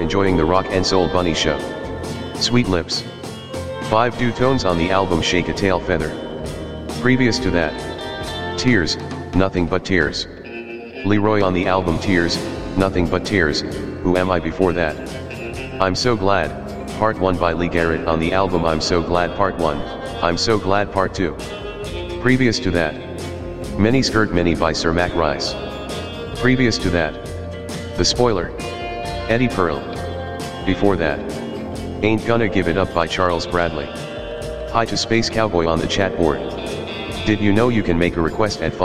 enjoying the Rock and Soul Bunny Show. Sweet Lips. 5 duotones on the album Shake a Tail Feather. Previous to that, Tears, Nothing But Tears. Leroy on the album Tears, Nothing But Tears, Who Am I before that. I'm So Glad, Part 1 by Lee Garrett on the album I'm So Glad Part 1, I'm So Glad Part 2. Previous to that, Mini Skirt Mini by Sir Mac Rice. Previous to that, The Spoiler, Eddie Pearl. Before that, Ain't Gonna Give It Up by Charles Bradley. Hi to Space Cowboy on the chat board. Did you know you can make a request at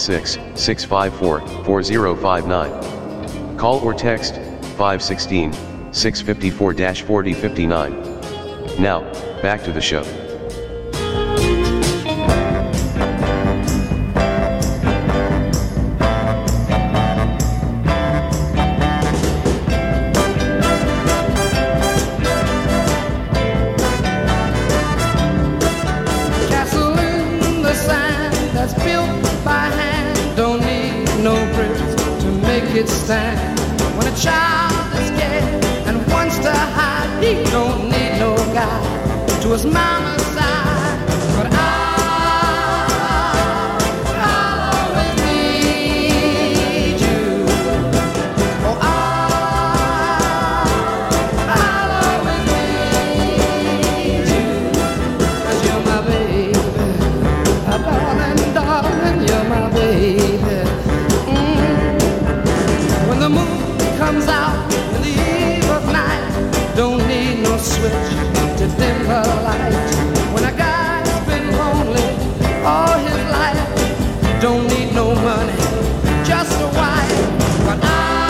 516-654-4059? Call or text 516-654-4059. Now, back to the show. Stand. When a child is scared and wants to hide, he don't need no guide to his mama's side. But I'll always need you. Oh, I'll always need you. 'Cause you're my baby, darling, darling, you're my baby. When the moon comes out in the eve of night, don't need no switch to dim the light. When a guy's been lonely all his life, don't need no money, just a wife. But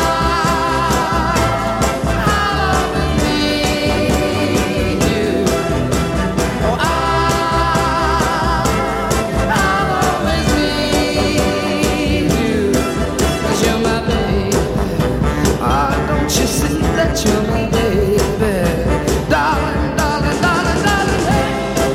I'll always need you. Oh, I'll always need you. 'Cause you're my baby. Don't you see that you're my baby? Darling, darling, darling, darling, hey.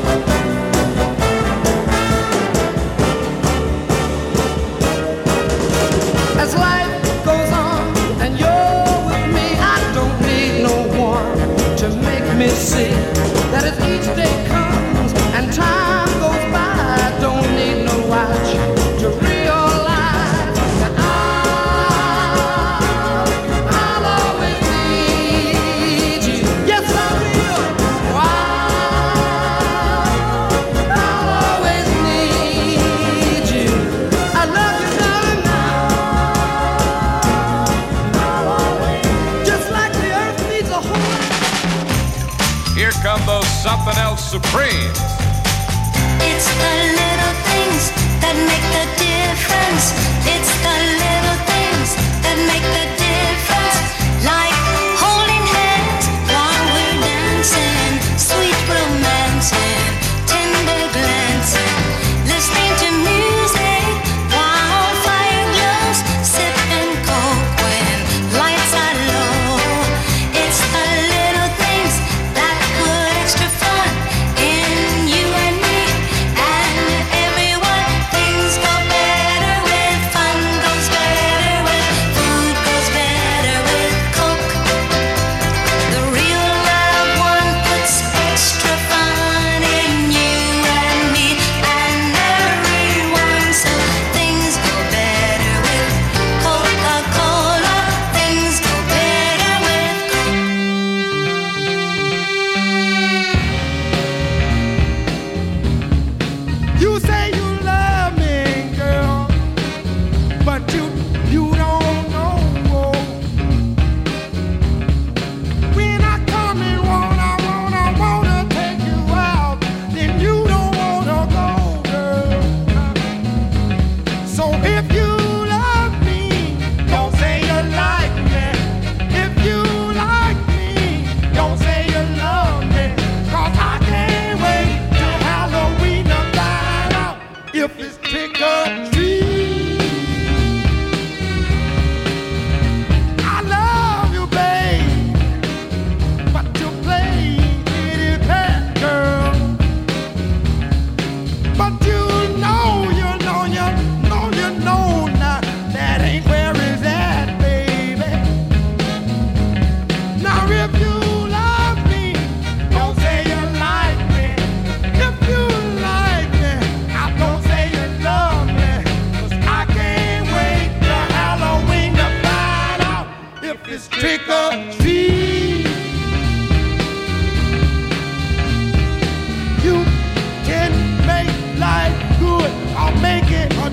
As life goes on and you're with me, I don't need no one to make me see that as each day comes and time goes by, I don't need no watch to realize that I'll always need you. Yes, I will. I'll always need you. I love you, darling, just like the earth needs a home. Here come those something else supreme. It's the little things that make the difference. It's the little things that make the difference. Like holding hands while we're dancing, sweet romancing, tender glancing, listening to music while fire glows, sipping coke when lights are low. It's the little things that put extra fun in you and me and everyone. Things go better with fun, goes better with food, goes better.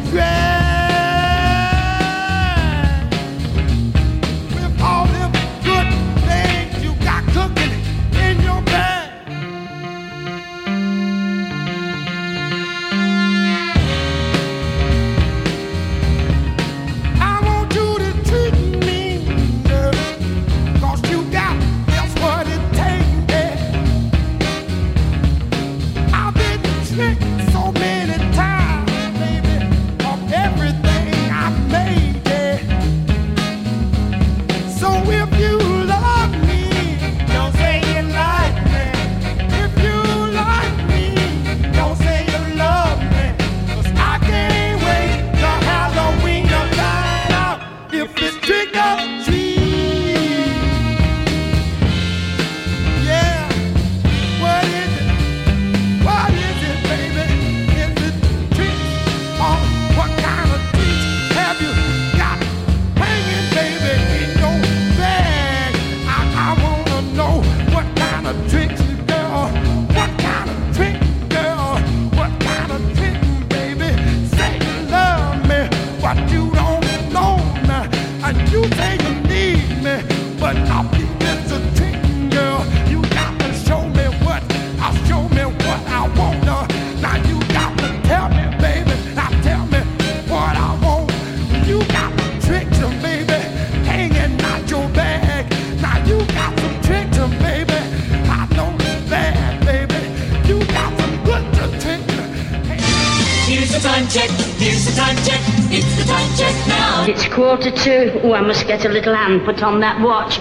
with all them good things you got cooking in your bag. I want you to treat me, girl, 'cause you got just what it takes, yeah. I've been tricked so many times, baby, of everything I made, yeah. So if you love me, don't say you like me. If you like me, don't say you love me. 'Cause I can't wait till Halloween to light out. If it's trick or treat, yeah. What is it? What is it, baby? Is it treat or what kind of treat have you got hanging, baby, in your bag? I wanna know what kind of tricks, girl. What kind of trick, girl? What kind of trick, baby? Say you love me, but you don't know me, and you say you need me, but I'll be just a trick, girl. You got to show me what I want. Now you got to tell me, baby. Now tell me what I want. You got the tricks, baby, hanging out your bag. Now you got some tricks, baby. I know that, baby. You got some good tricks. Here's the time check, here's the time check, it's the time check now. It's 1:45. Oh, I must get a little hand put on that watch.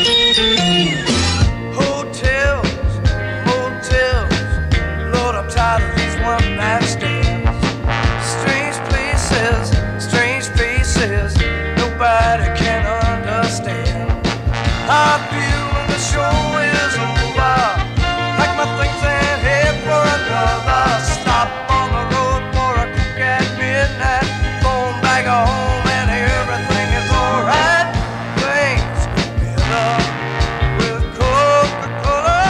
Hotels, motels, Lord, I'm tired of these one-night stands. Strange places, strange faces, nobody can understand. I feel when the show is over, like my things ain't here for another. Stop on the road for a cook at midnight, going back home and everything is alright. Things go better with Coca-Cola.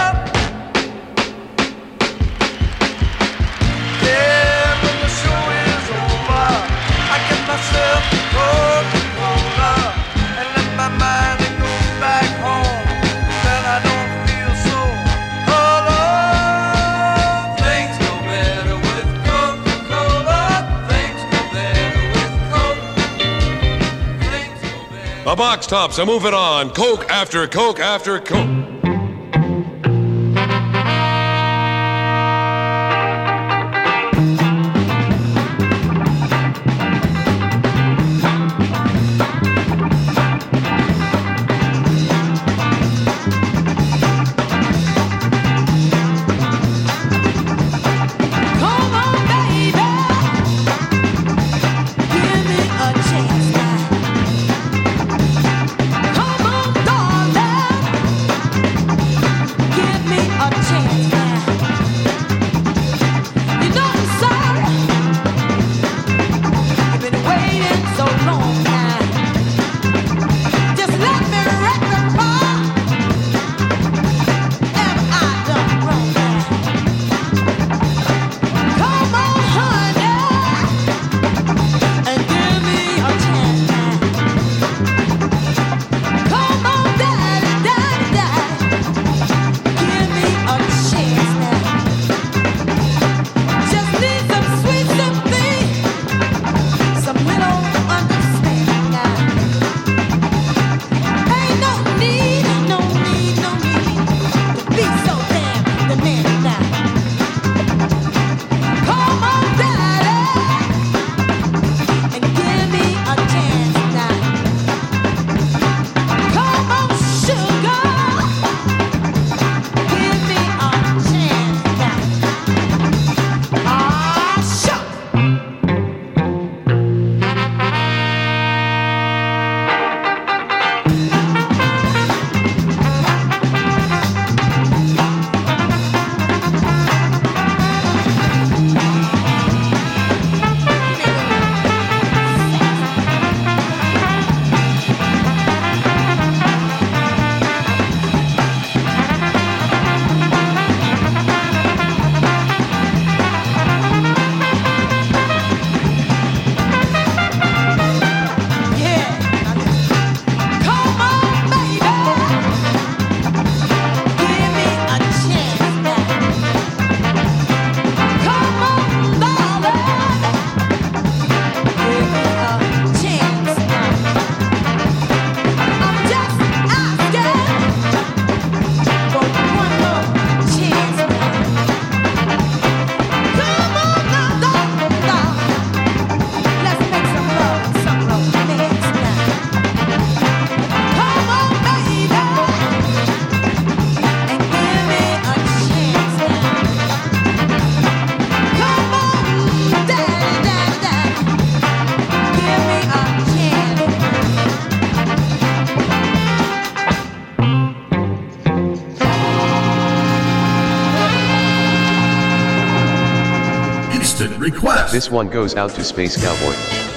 Yeah, when the show is over, I get myself a Coca-Cola and let my mind go back home. Then I don't feel so alone. Things go better with Coca-Cola. Things go better with Coke. Things go better. The box tops are moving on. Coke after Coke after Coke. Come on, baby, give me a chance now. Come on, darling, Instant request. This one goes out to Space Cowboy.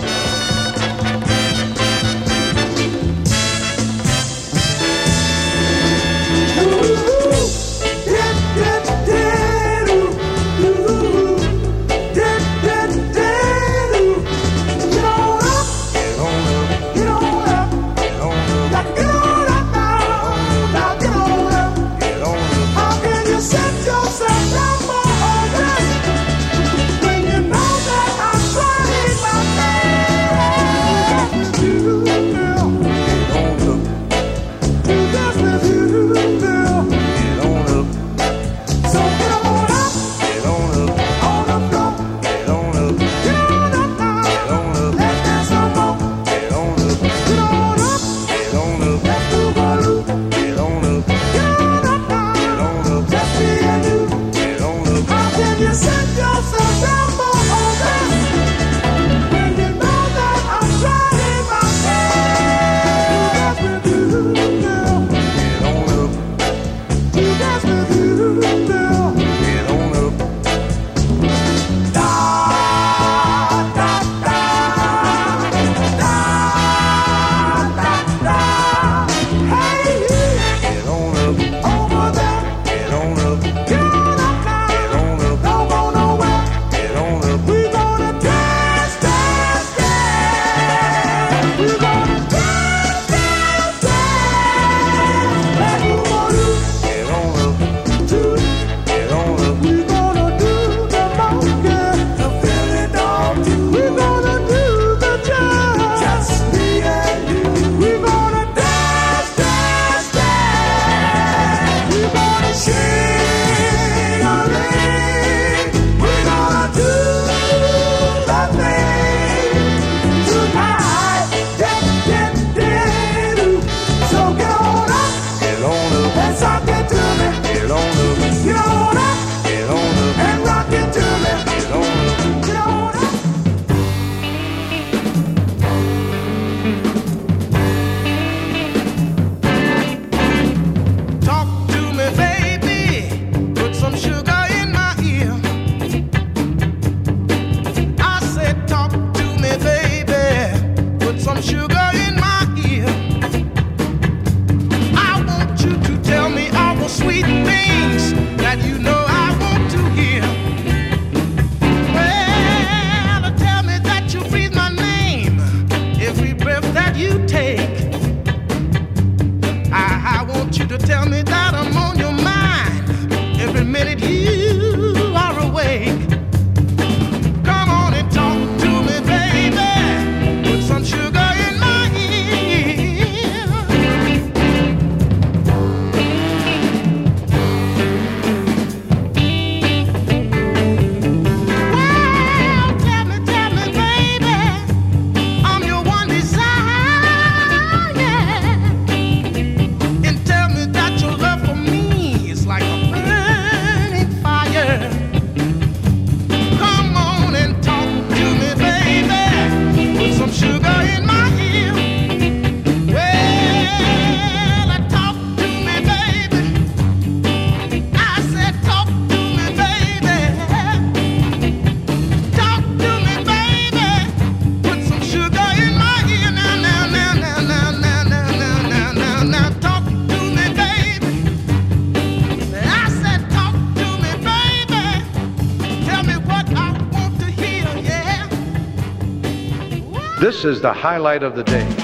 This is the highlight of the day.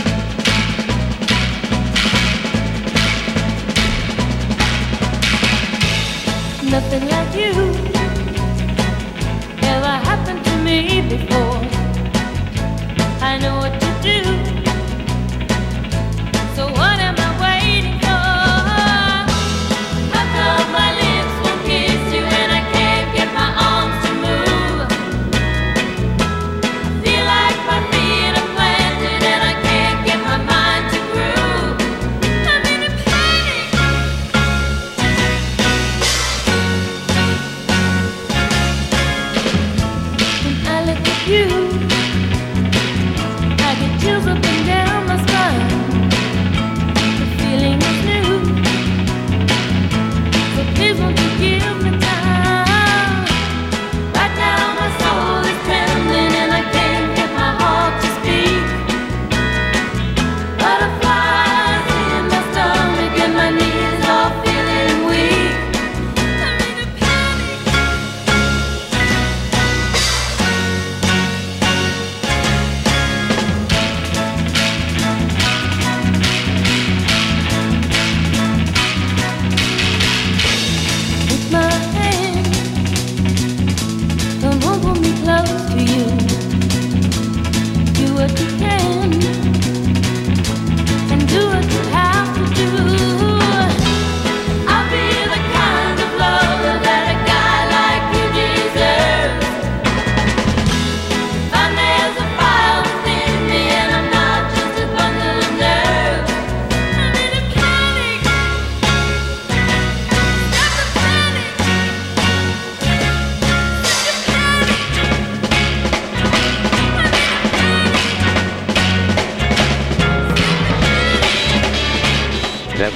Nothing like you ever happened to me before. I know what to do, so what am I waiting for? How come my lips won't kiss you and I can't get my arms to move? I feel like my feet are planted and I can't get my mind to groove. I'm in a panic. When I look at you, I get chills up and down my spine. The feeling is new, so please won't you give me time? Right now my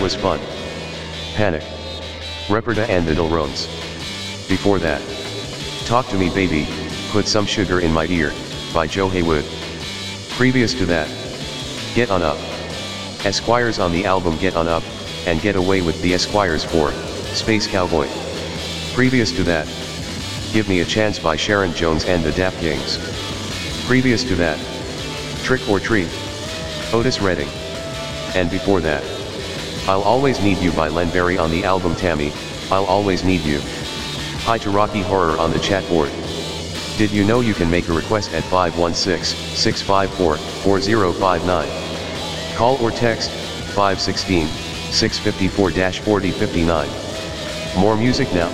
was fun. Panic. Reperta and the Dilrones. Before that. Talk to Me Baby, Put Some Sugar in My Ear, by Joe Haywood. Previous to that. Get On Up. Esquires on the album Get On Up, and Get Away with the Esquires for Space Cowboy. Previous to that. Give Me a Chance by Sharon Jones and the Dap Kings. Previous to that. Trick or Treat. Otis Redding. And before that. I'll Always Need You by Len Berry on the album Tammy, I'll Always Need You. Hi to Rocky Horror on the chat board. Did you know you can make a request at 516-654-4059? Call or text 516-654-4059. More music now.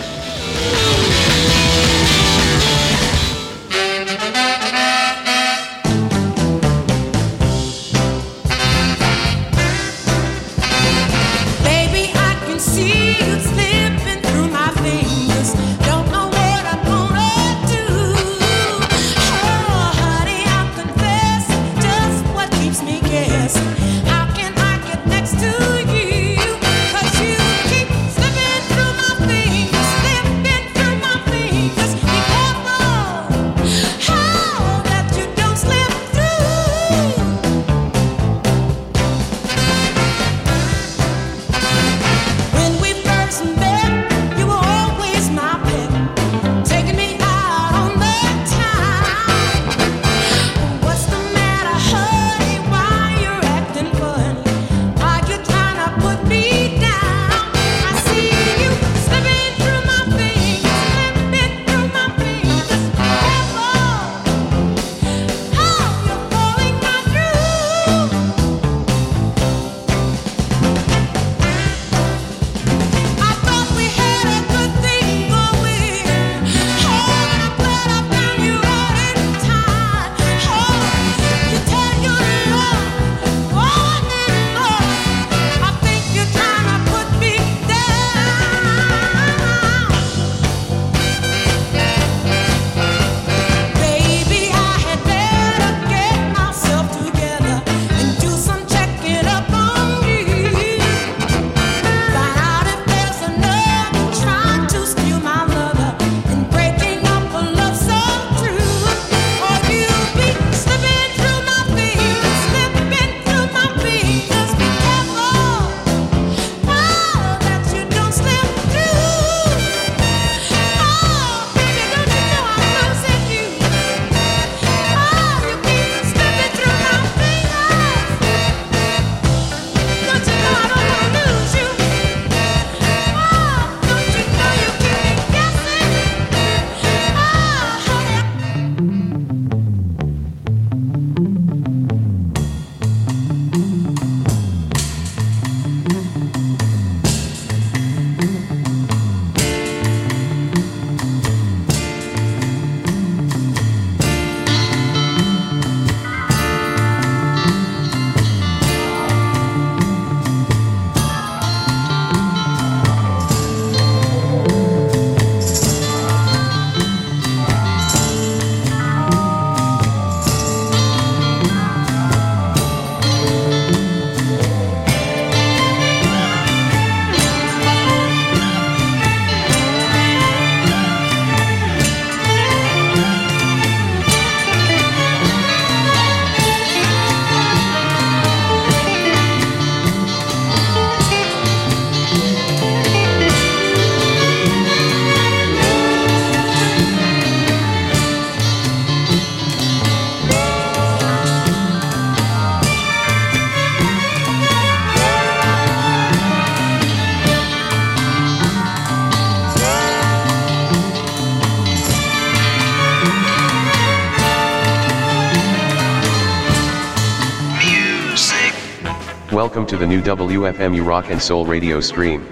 Welcome to the new WFMU Rock and Soul radio stream.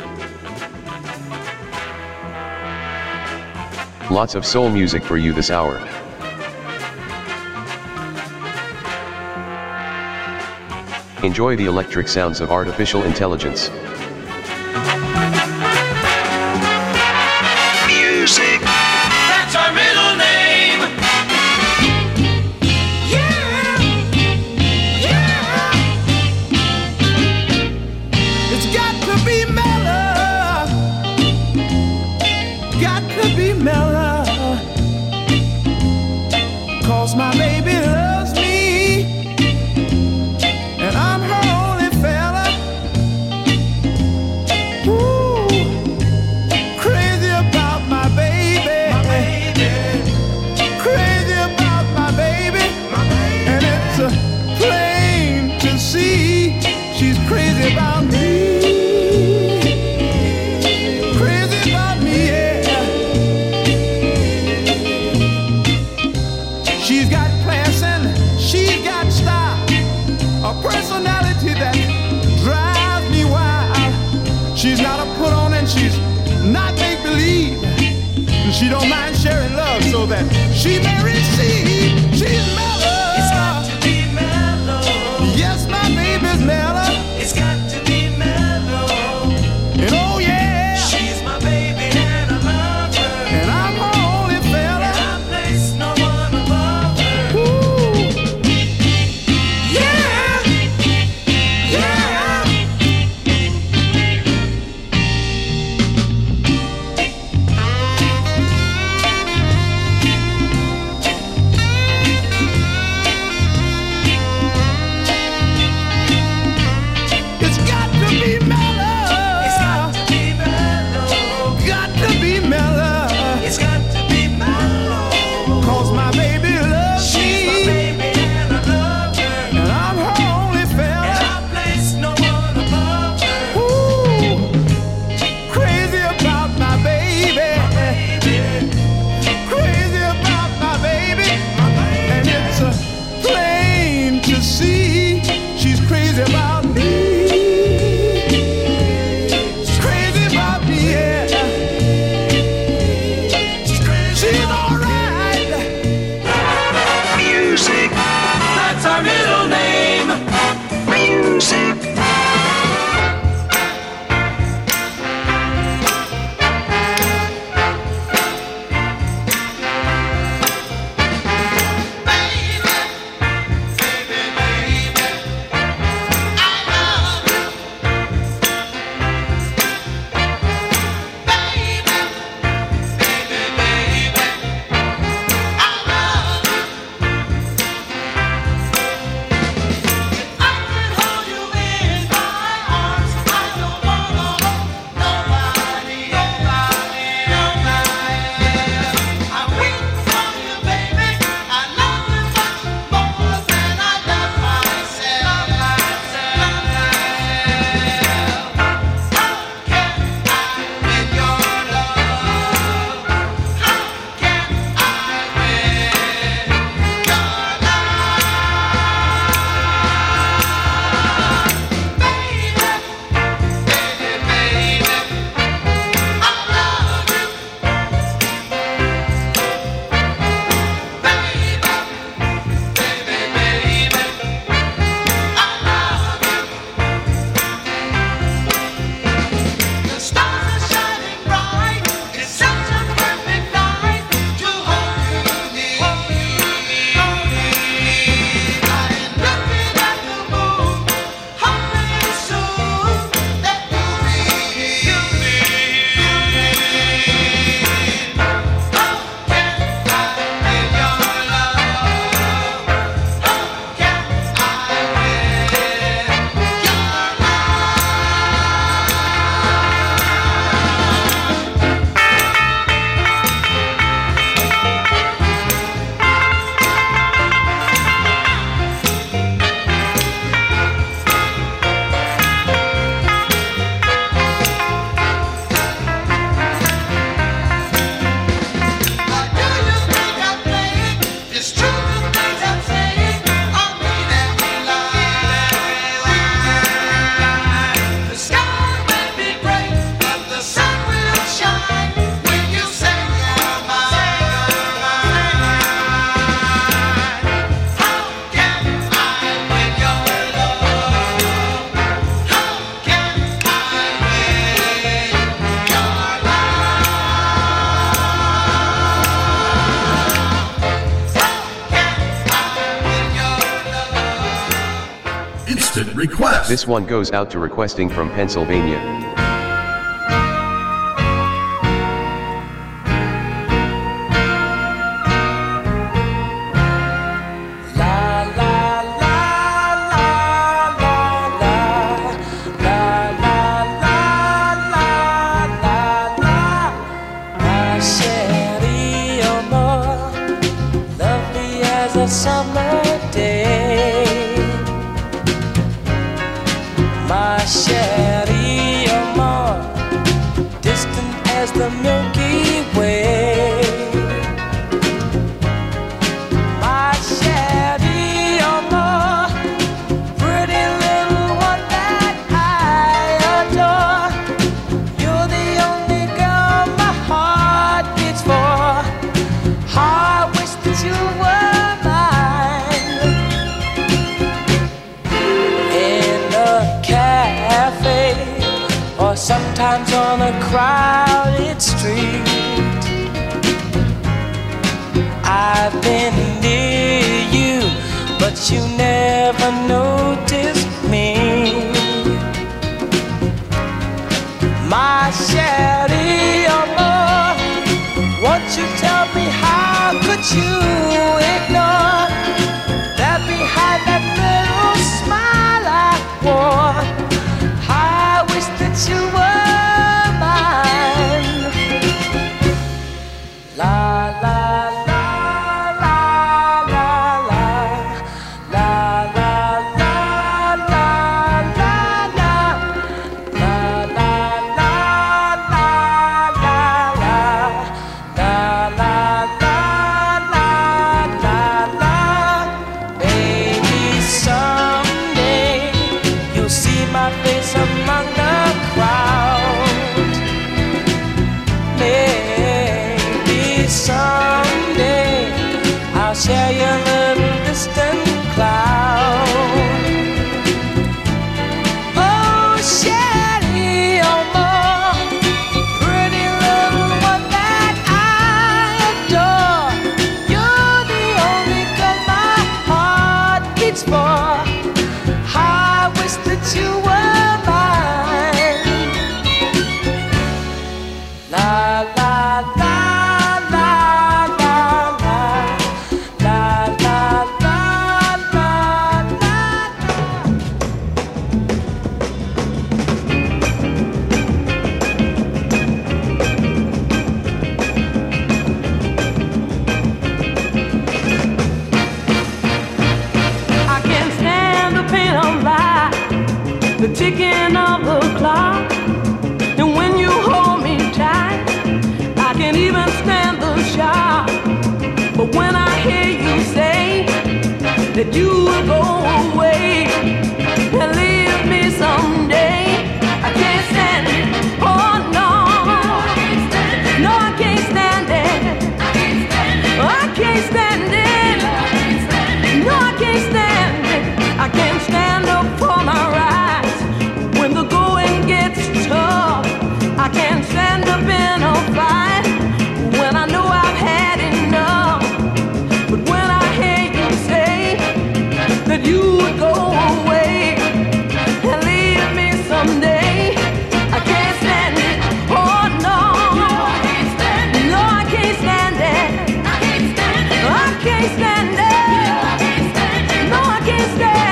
Lots of soul music for you this hour. Enjoy the electric sounds of artificial intelligence. Music. That's our middle name. Yeah, yeah. It's don't mind sharing love so that she may receive. She's mellow. It's got to be mellow. Yes, my baby's mellow. It's got to be mellow. And oh yeah, she's my baby and I love her. And I'm her only fella. And I place no one above her. Ooh. Yeah. Yeah. It's got to be mellow. It's got to be mellow. Got to be mellow. It's got to be mellow. 'Cause my baby loves me. She's my baby and I love her. And I'm her only fella. And I place no one above her. Ooh, crazy about my baby. Crazy about my baby. And it's plain to see she's crazy about me. She's crazy about me, yeah. She's alright. Music. That's our middle name. Music. Request. This one goes out to requesting from Pennsylvania. Summer day, my chérie, amor, distant as the Milky Way. My chérie, amor, pretty little one that I adore. You're the only girl my heart beats for. sometimes on a crowded street. I've been near you, but you never noticed me. My Shelly, oh, won't you tell me how could you ignore that behind that little smile I wore? I wish that you were mine. La la la la la la la la la la la la among the crowd. Maybe someday I'll share your little distant cloud. Oh, Shelly, oh, more pretty little one that I adore. You're the only girl my heart beats for. I wish that you were the ticking of the clock, and when you hold me tight, I can't even stand the shock. But when I hear you say that you will go away and leave me someday, I can't stand it. Oh no, no, I can't stand it. I can't stand it. No, I can't stand it. I can't stand up for my rights. When the going gets tough, I can't stand up in a fight. When I know I've had enough, but when I hear you say that you would go away and leave me someday, I can't stand it. Oh no, no, I can't stand it. No, I can't stand it. I can't stand it. I can't stand it. No, I can't stand it.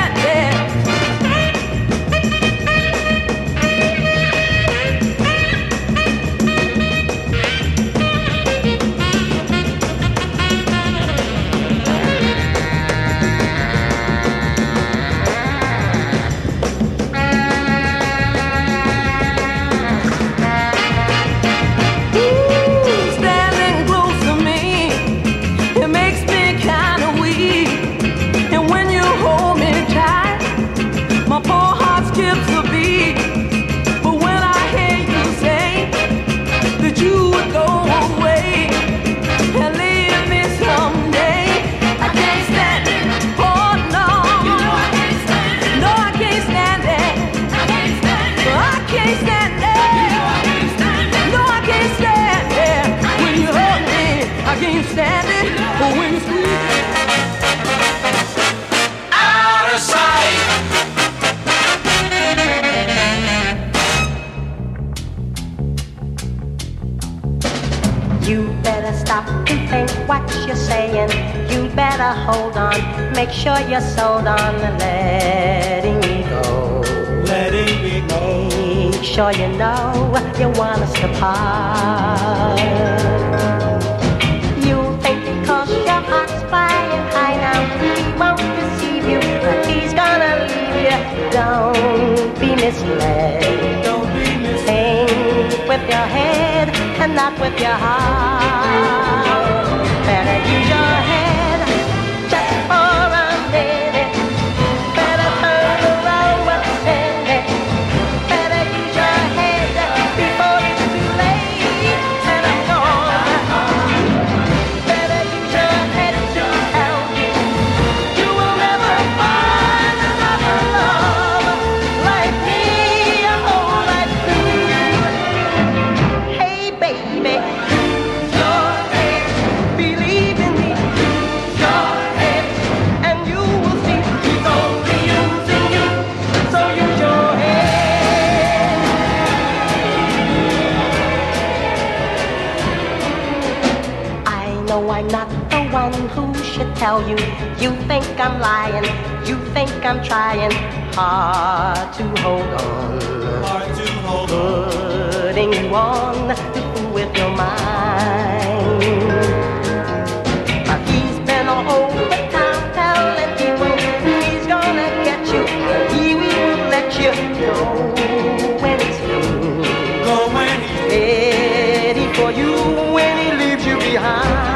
Hold on, make sure you're sold on letting me go. Letting me go. Make sure you know you want us to part. You think because your heart's flying high now he won't deceive you, but he's gonna leave you. Don't be misled. Don't be misled. Think with your head and not with your heart. Better use your head. are not the one who should tell you. You think I'm lying, you think I'm trying hard to hold on. Hard to hold on. Putting you on to fool with your mind. He's been all over town telling people he's gonna get you. He will let you know when it's through. Go when he's ready for you, when he leaves you behind.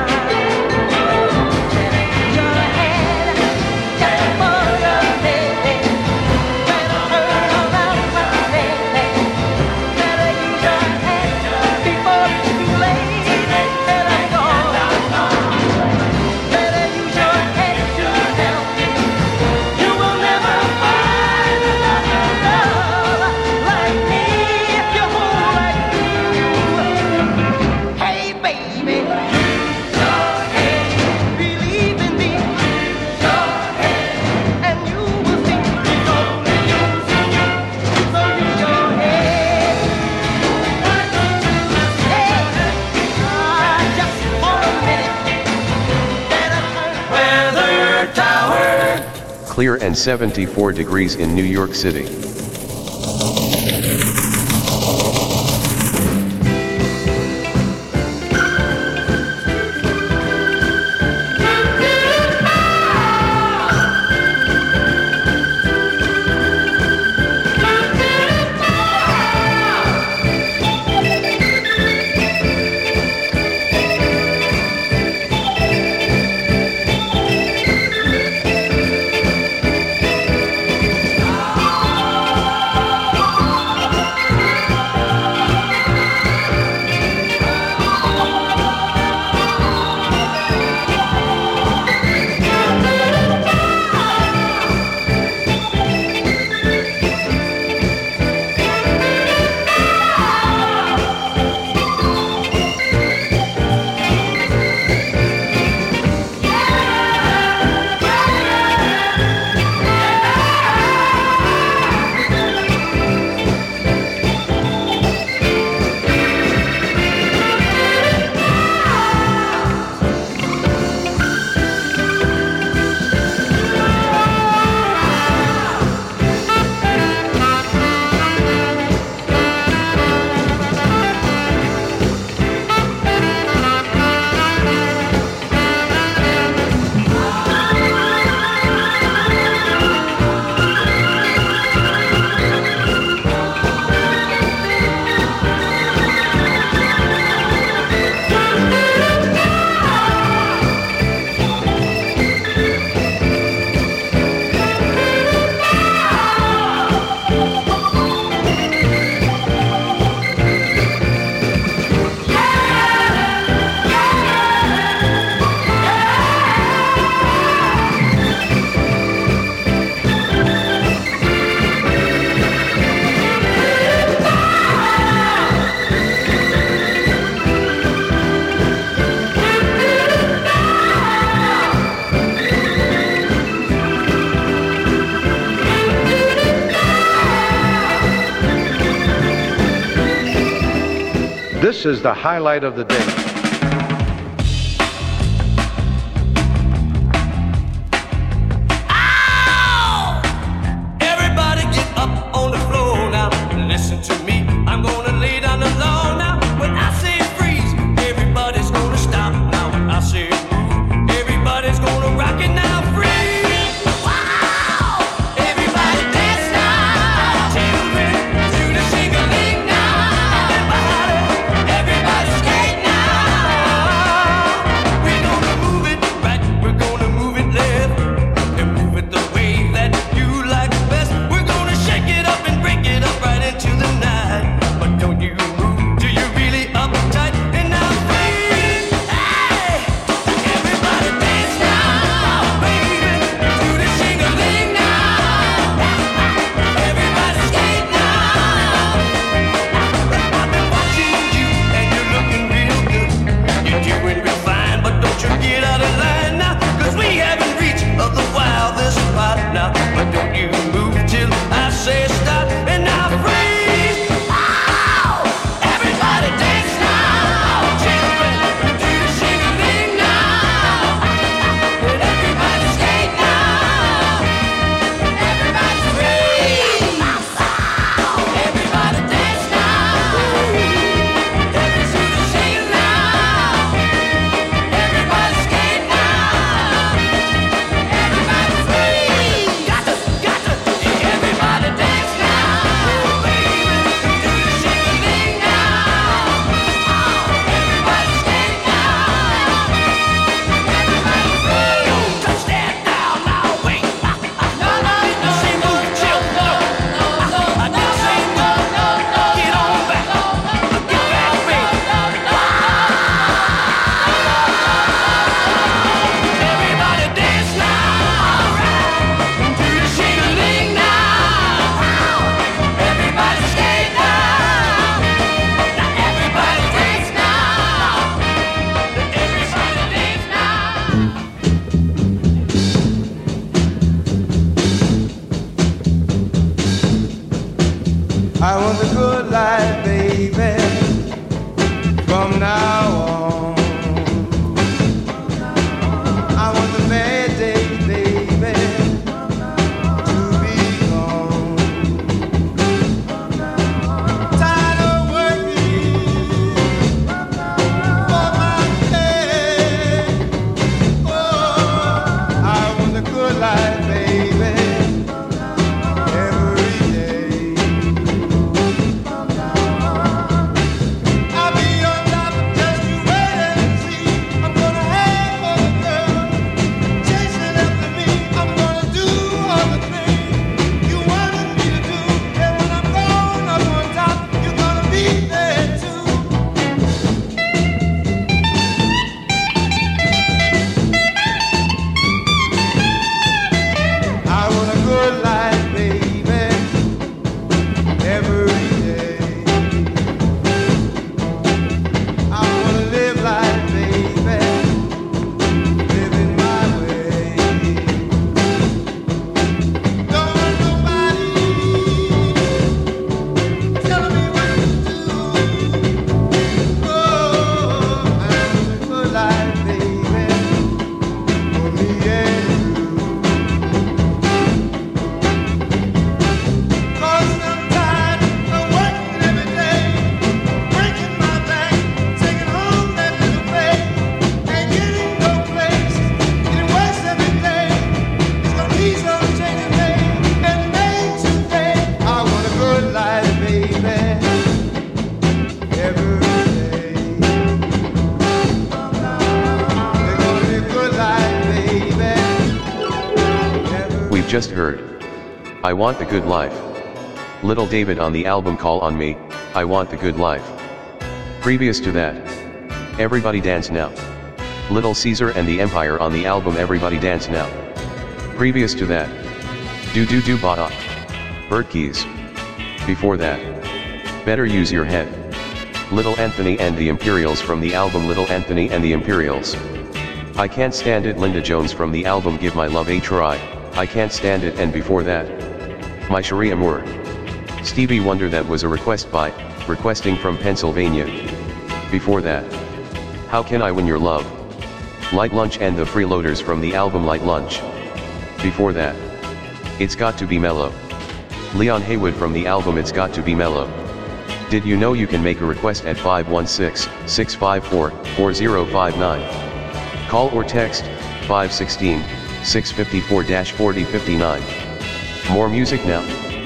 Clear and 74 degrees in New York City. This is the highlight of the day. Everybody get up on the floor now. Listen to me, I'm gonna lay down the law now. When I say freeze, everybody's gonna stop. Now when I say move, everybody's gonna rock it now. Freeze! Wow! Everybody dance now. Children, do the shake-a-ling now. Everybody skate now. I want the good life, baby, from now on. I want the bad days, baby, to be gone. Tired of working for my pay. Oh, I want the good life, baby, every day. I'll be on top just you wait and see. I'm gonna have all the girls chasing after me. I'm gonna do all the things you wanted me to do. And when I'm gone up on top, you're gonna be there too. I want a good life, baby, every day. I wanna live life, baby, living my way. Don't want nobody telling me what to do. Oh, I want a good life, baby, for me and you. 'Cause I'm tired of working every day, breaking my back, taking home that little pay, and getting no place, getting worse every day. It's gonna be some changing day, and day to day. I want a good life, baby, every day. They're gonna be a good life, baby, every We've just heard I Want the Good Life. Little David on the album Call on Me, I Want the Good Life. Previous to that, Everybody Dance Now. Little Caesar and the Empire on the album Everybody Dance Now. Previous to that, Do Do Do Bada. Bert Keys. Before that, Better Use Your Head. Little Anthony and the Imperials from the album Little Anthony and the Imperials. I Can't Stand It, Linda Jones from the album Give My Love a Try, I Can't Stand It, and before that, My Cherie Amour. Stevie Wonder, that was a request by, requesting from Pennsylvania. Before that, How Can I Win Your Love? Light Lunch and the Freeloaders from the album Light Lunch. Before that, It's Got to Be Mellow. Leon Haywood from the album It's Got to Be Mellow. Did you know you can make a request at 516-654-4059? Call or text 516-654-4059. More music now.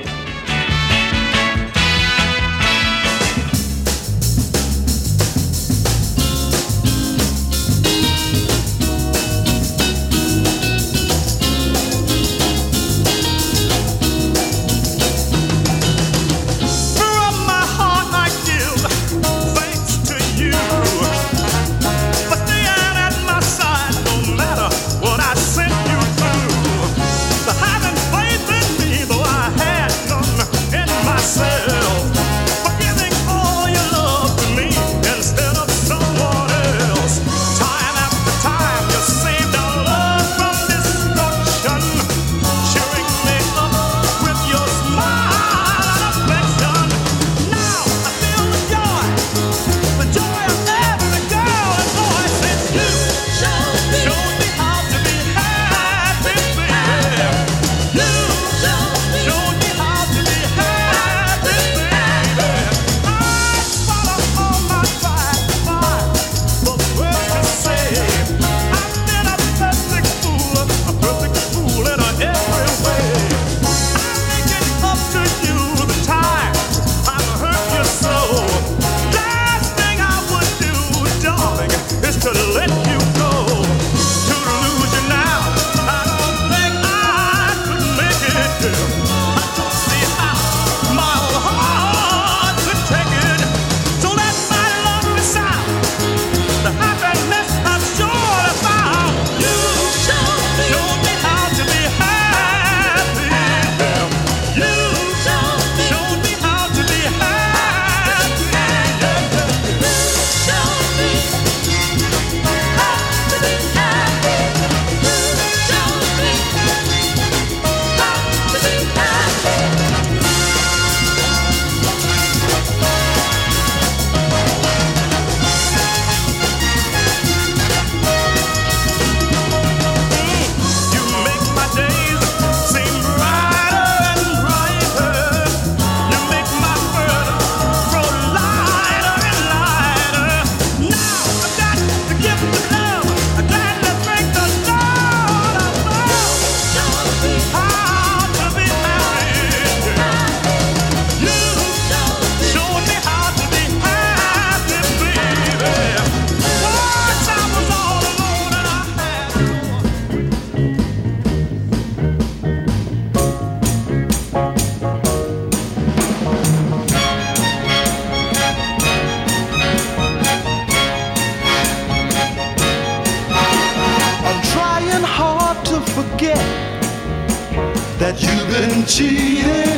From my heart I give thanks to you for staying at my side no matter what I sent you through. For having faith in me though I had forget that you've been cheating,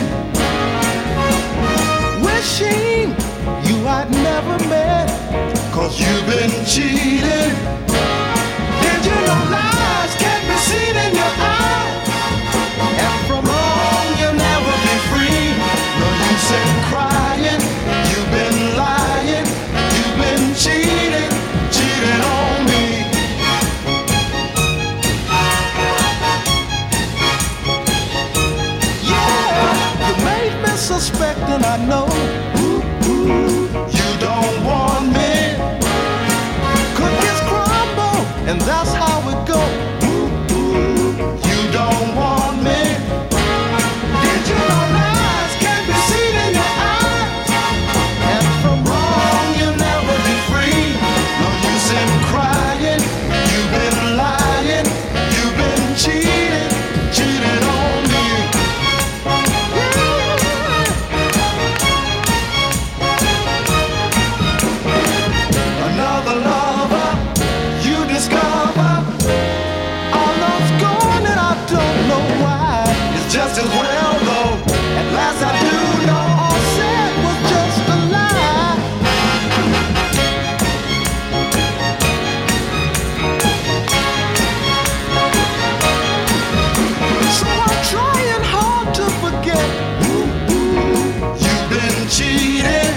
wishing you I'd never met, 'cause you've been cheating. Did you know lies can't be seen in your eyes, and from wrong you'll never be free? No use in crying, you've been lying, you've been cheating, cheating on me. Suspecting I know you don't want me. Cookies crumble, and that's how it goes. You don't want me. Did you know lies can be seen in your eyes, and from wrong you'll never be free? No use in crying, you've been lying, you've been cheating, cheating on me. Another lover you discover. Our love's gone and I don't know why. It's just as well though. At last I do know all said was just a lie. So I'm trying hard to forget. You've been cheating,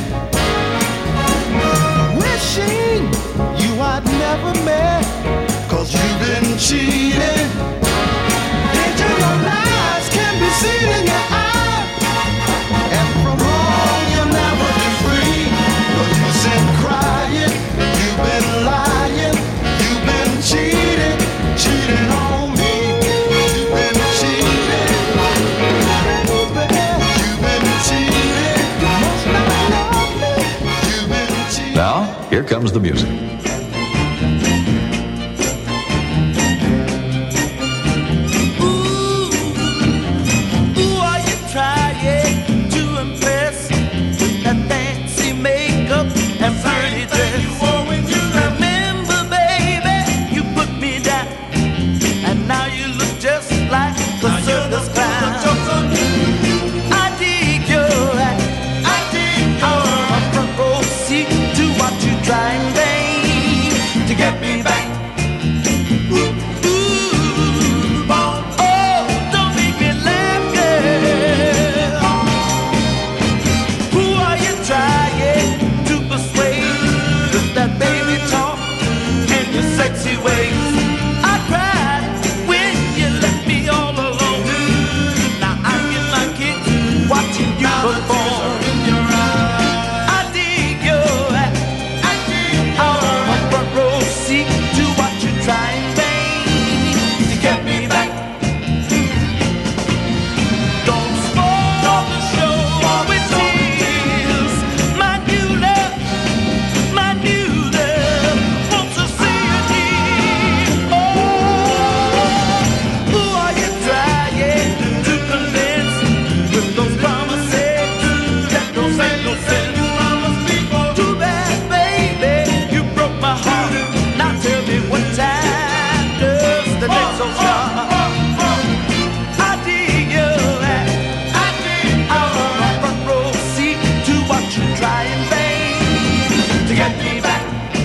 wishing you I'd never met, 'cause you've been cheating. Did you know lies can be seen in your eyes, and from wrong you'll never be free? No use in crying, you've been lying, you've been cheating, cheating on me. You've been cheating, you've been cheating. You must not love me. You've been cheating. Now, here comes the music. Ooh, are you trying to impress with that fancy makeup and pretty dress? Remember, baby, you put me down, and now you look just like the circus clown. I dig your act, I dig your front row seat to watch you try and bang to get me back. Oh, don't make me laugh, girl. Who are you trying to persuade with that baby talk and your sexy ways? I cried when you left me all alone. Now I'm in my kicks watching you perform. I dig your act, I dig our front row seat to watch you try and bang to get me back. Don't spoil the show with tears. My new love wants to see you near. Oh, who are you trying to convince with those promises that don't make no sense? Too bad, baby, you broke my heart. Now tell me what time does the next song start? I dig your act, I dig our front row seat to watch you try and bang to get me back.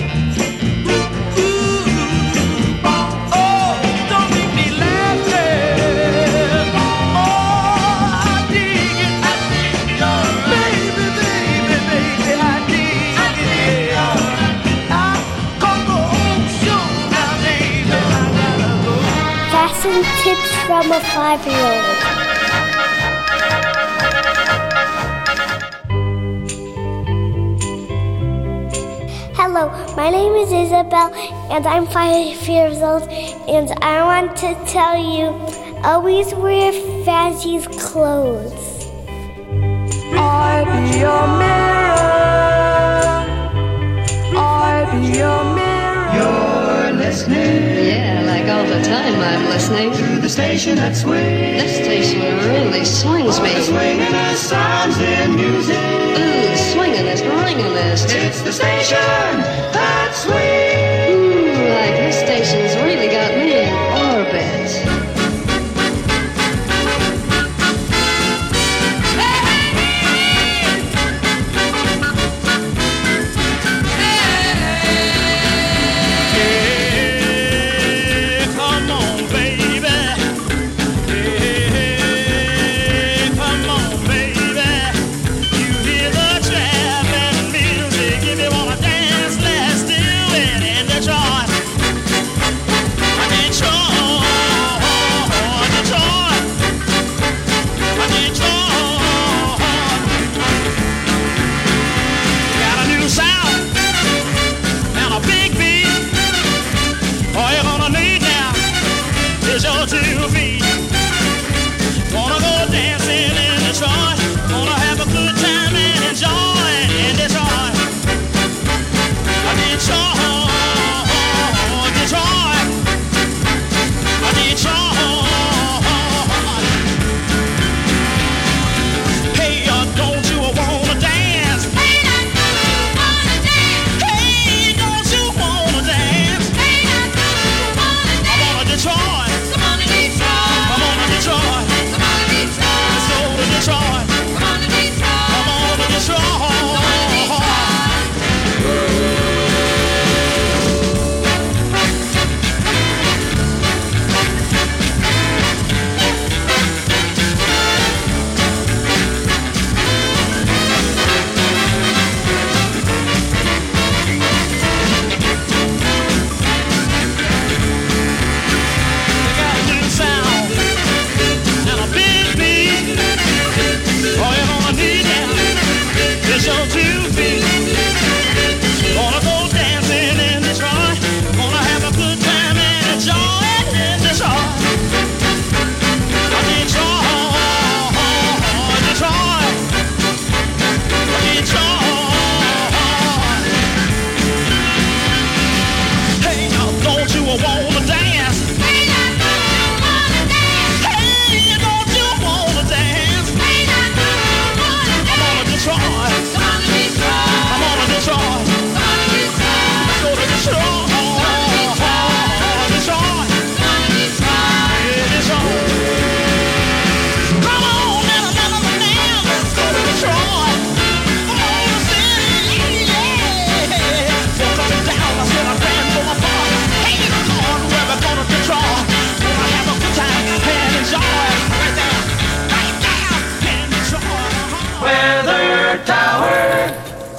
Oh, don't make me laugh, girl. Oh, I dig it, baby, I dig it. I come home soon now, baby, I gotta go. Fashion tips from a 5-year-old. Hello, my name is Isabel, and I'm 5 years old, and I want to tell you, always wear fancy clothes. I be your mirror. I be your mirror. You're listening. Yeah, like all the time I'm listening. To the station that swings. This station really swings me. The swingin'est sounds in music. Ooh, swingin'est, ringingest. It's the station that swings. Ooh, like this station's really got me in orbit.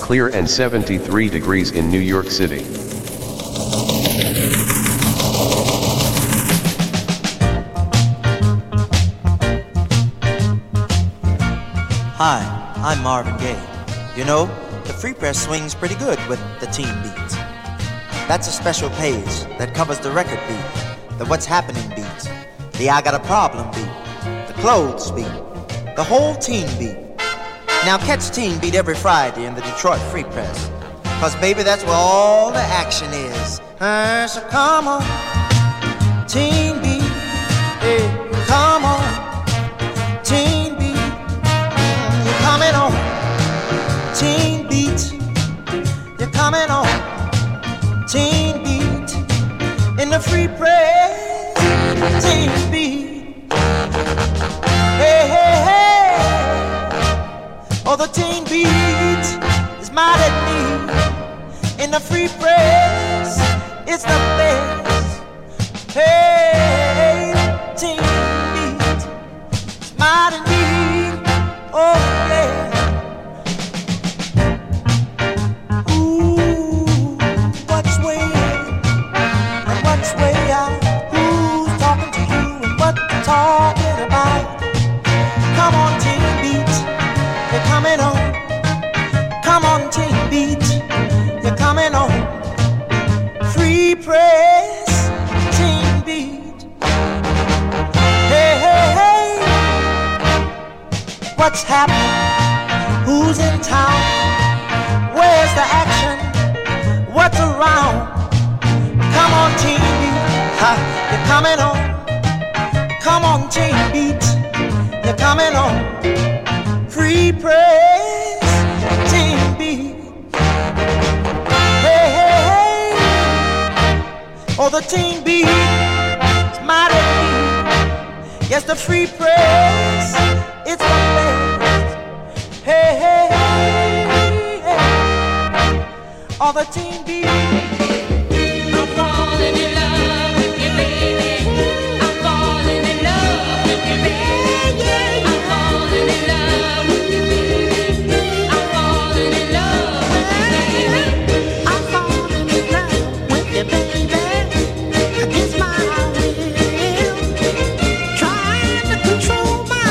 Clear and 73 degrees in New York City. Hi, I'm Marvin Gaye. You know, the Free Press swings pretty good with the teen beat. That's a special page that covers the record beat, the what's happening beat, the I got a problem beat, the clothes beat, the whole teen beat. Now catch Teen Beat every Friday in the Detroit Free Press, 'cause baby, that's where all the action is. So come on, Teen Beat, hey, come on, Teen Beat, you're coming on, Teen Beat, you're coming on, Teen Beat, in the Free Press, Teen Beat, hey, hey, hey. Oh, the teen beat is mad at me. In the Free Press, it's the best. Hey, teen beat is mad at me. Oh, yeah. Ooh, what's way in and what's way out? Who's talking to you and what you talking about? Come on, teen beat. You're coming on, come on, Teen Beat, you're coming on, Free Press, Teen Beat, hey, hey, hey, what's happening, who's in town, where's the action, what's around, come on, Teen Beat, ha, you're coming on, come on, Teen Beat, you're coming on, Free Press, Teen Beat. Hey, hey, hey. Oh, the Teen Beat is mad at me. Yes, the Free Press, it's the best. Hey, hey, hey, hey. Oh, the Teen Beat. I'm falling in love with you, baby. I'm falling in love with you, baby. I'm falling in love with you, baby. I'm falling in love with you, baby. I'm falling in love with you, baby. Against my will, trying to control my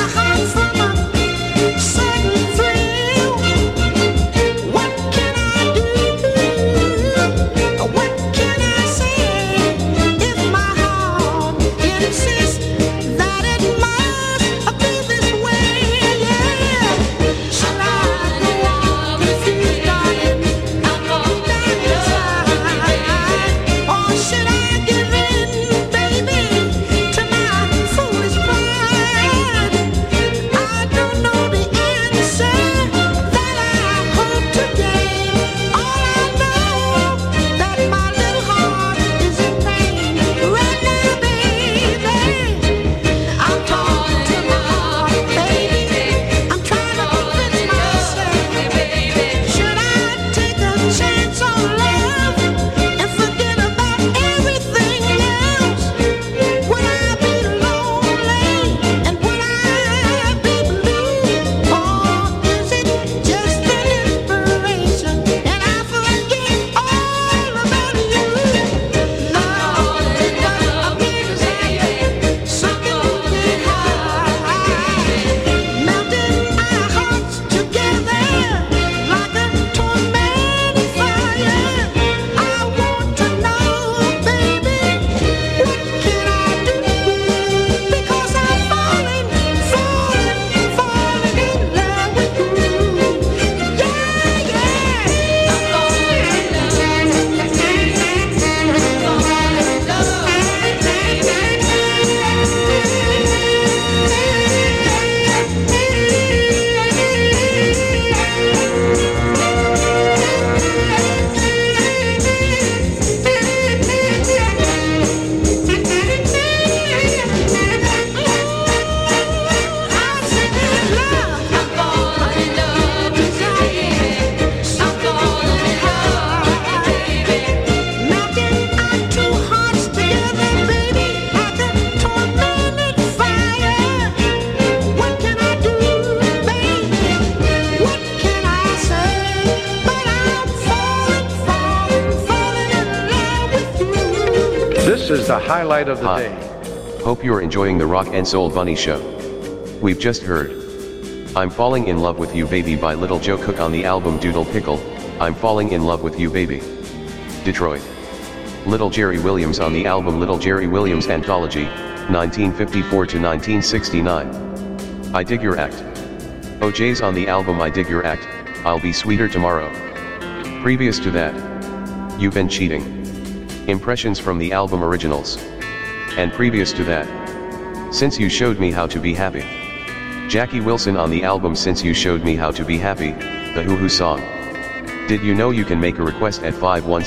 highlight of the Hi. day. Hope you're enjoying the Rock and Soul Bunny Show. We've just heard I'm Falling in Love with You Baby by Little Joe Cook on the album Doodle Pickle, I'm Falling in Love with You Baby. Detroit. Little Jerry Williams on the album Little Jerry Williams Anthology, 1954 to 1969. I Dig Your Act. OJ's on the album I Dig Your Act, I'll Be Sweeter Tomorrow. Previous to that, You've Been Cheating. Impressions from the album Originals. And previous to that, Since You Showed Me How to Be Happy. Jackie Wilson on the album Since You Showed Me How to Be Happy, the Hoo Hoo song. Did you know you can make a request at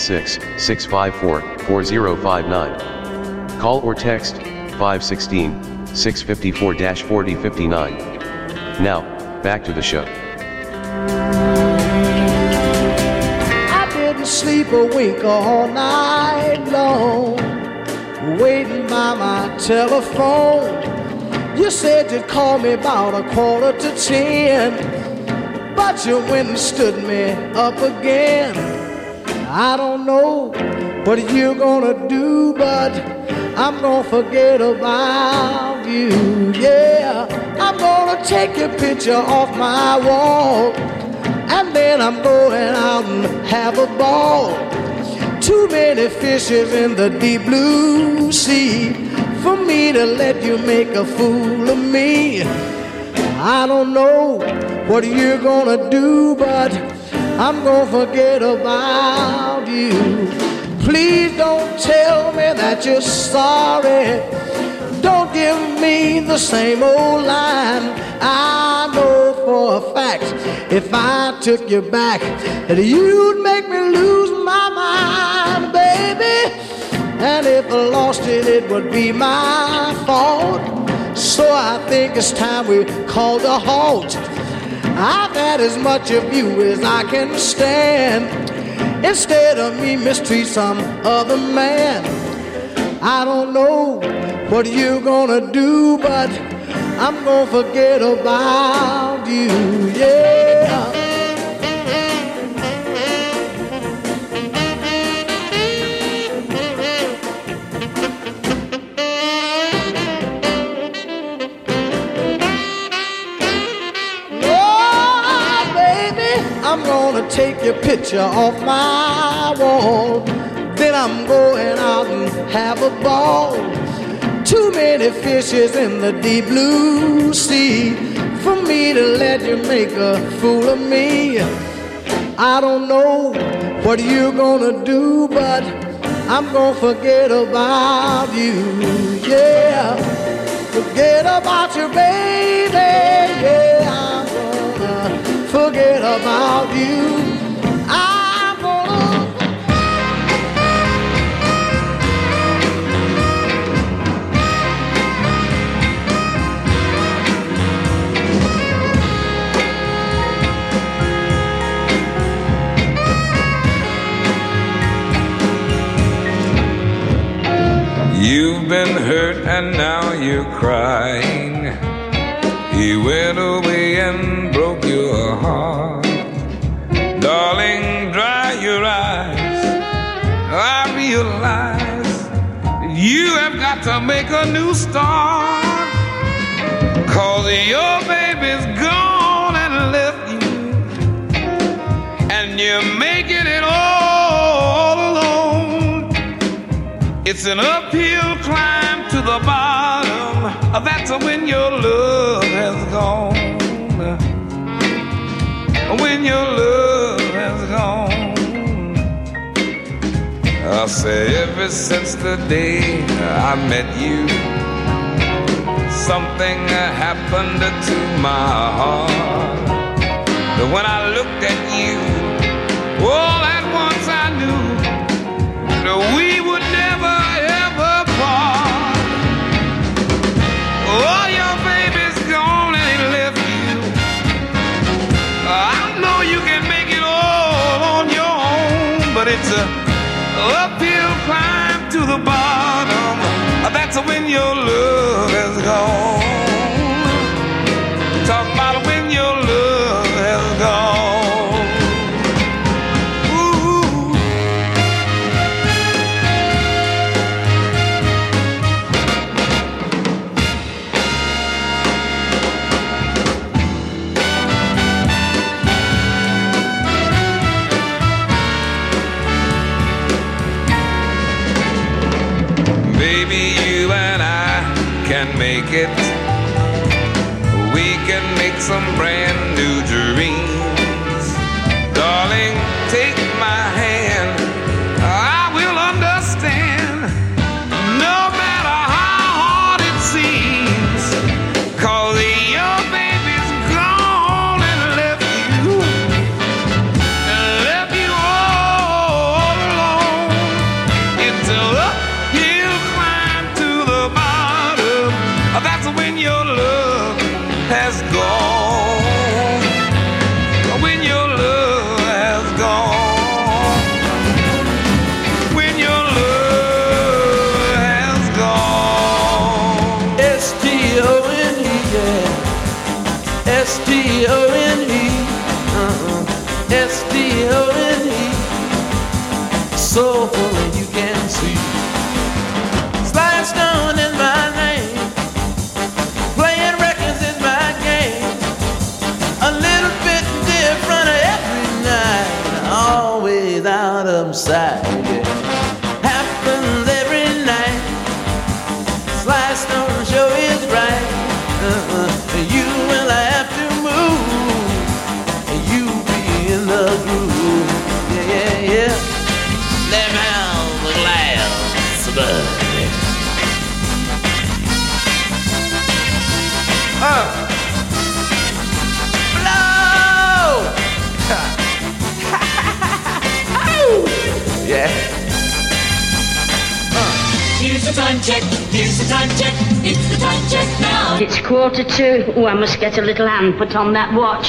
516-654-4059? Call or text 516-654-4059. Now, back to the show. I didn't sleep a wink all night long, waiting by my telephone. You said you'd call me about 9:45, but you went and stood me up again. I don't know what you're gonna do, but I'm gonna forget about you, yeah. I'm gonna take your picture off my wall, and then I'm going out and have a ball. Too many fishes in the deep blue sea for me to let you make a fool of me. I don't know what you're gonna do, but I'm gonna forget about you. Please don't tell me that you're sorry. Don't give me the same old line. I know for a fact if I took you back that you'd make me lose my mind, baby. And if I lost it, it would be my fault. So I think it's time we called a halt. I've had as much of you as I can stand. Instead of me mistreat some other man. I don't know what you're gonna do, but I'm gonna forget about you, yeah. I'm gonna take your picture off my wall, then I'm going out and have a ball. Too many fishes in the deep blue sea for me to let you make a fool of me. I don't know what you're gonna do, but I'm gonna forget about you, yeah. Forget about you, baby, yeah. I'm gonna forget about you. I'm gonna. You've been hurt and now you're crying. He went away and broke your heart. Darling, dry your eyes. I realize you have got to make a new start. 'Cause your baby's gone and left you, and you're making it all alone. It's an uphill climb to the bottom. That's when your love has gone. When your love has gone. I say ever since the day I met you, something happened to my heart. But when I looked at you, all at once I knew that we would never ever part. Oh, your baby's gone and he left you. I know you can make it all on your own, but it's a uphill climb to the bottom. That's when your love has gone. Talk about when your love has gone. Ooh. you and I can make it. We can make some brand new dreams. Darling, take my hand. I will understand. No matter how hard it seems. 'Cause your baby's gone and left you. Left you all alone. It's a uphill climb to the bottom. That's when your love has gone. When your love has gone. When your love has gone. S-T-O-N-E, yeah. S-T-O-N-E, S-T-O-N-E. Soulful and you can see. Sly Stone is my name. Playing records is my game. A little bit different every night. Always out of sight, yeah. Happens every night. Sly Stone show is right. You will have to move. You be in the groove. Yeah, yeah, yeah. Let me have the glass, buddy. Blow! Yeah. Here's the time check, here's the time check, it's the time check now. It's 1:45. Oh, I must get a little hand put on that watch.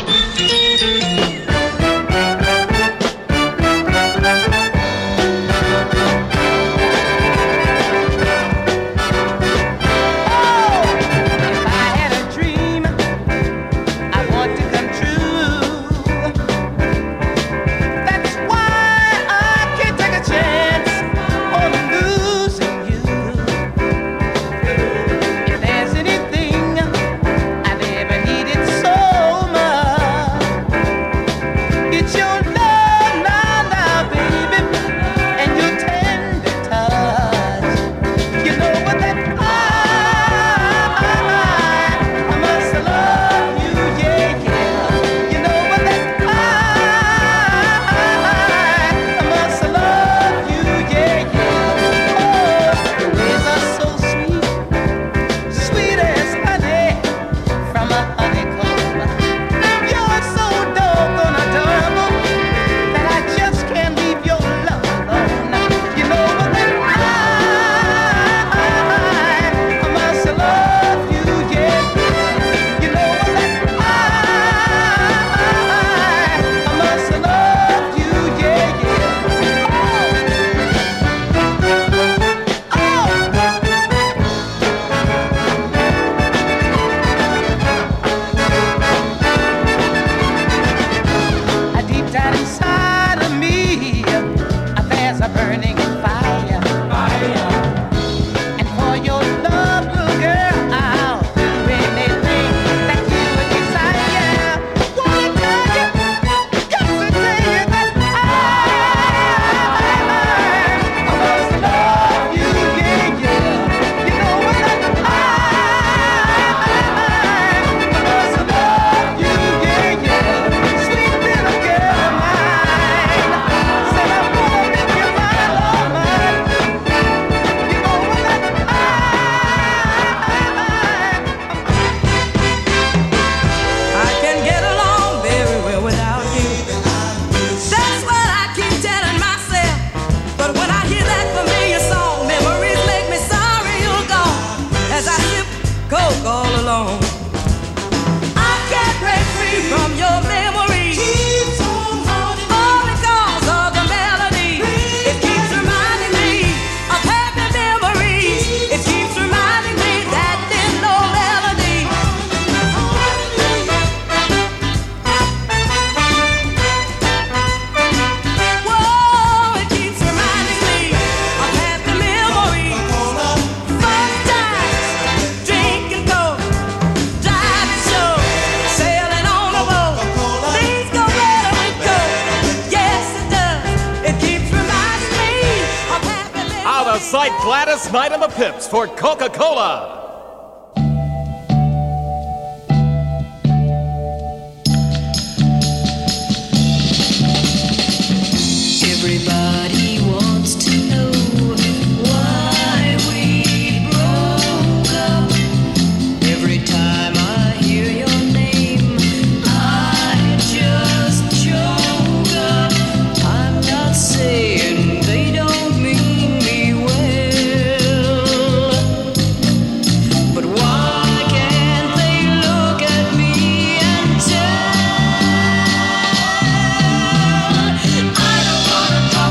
If I had a dream, I want to come true. That's why I can't take a chance on losing you. If there's anything I never needed so much, Riverside Gladys Nydama Pips for Coca-Cola. Everybody wants to know why we broke up. Every time I hear your name, I just choke up. I'm not saying they don't mean me well, but why can't they look at me and tell? I don't wanna talk